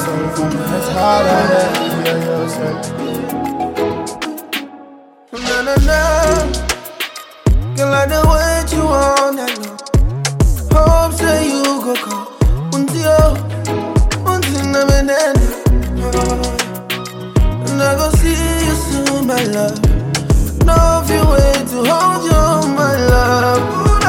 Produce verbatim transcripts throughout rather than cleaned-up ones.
sorry for my head harder than you yourself. Na na na, girl I don't wait you on that long. Hope say you go come, until until na me then, and I go see you soon, my love. No few way to hold you, my love.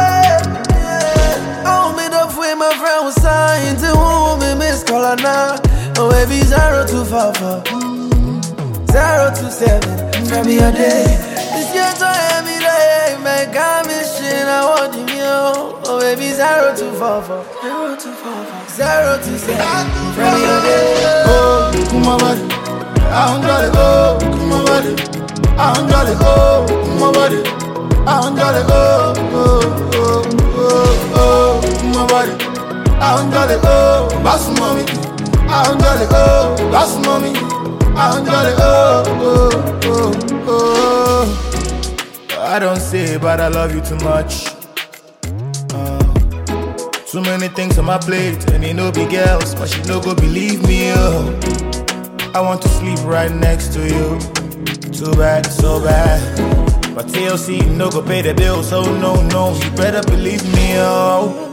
Oh, me the way my friend was signed to whom me miss color now. Oh baby, zero to four four, zero to seven. Tell me a day. This year to every day, make a mission. I want you, oh baby, zero to four four, zero to four four, zero to seven. Tell me a day. Oh, come on, buddy. I'm gonna go. Come on, buddy. I'm gonna go. Come on, buddy. I'm gonna go. Oh, oh, oh, oh. Come on, buddy. I'm gonna go. Boss mommy. I'm gonna go. Boss mommy. I'm gonna go. Oh, oh, oh. I don't say, but I love you too much. Uh, too many things on my plate, and you know big girls, but she no go believe me. Oh. I want to sleep right next to you. Too bad, so bad. But T L C no go pay the bill, so no, no, you better believe me. Oh.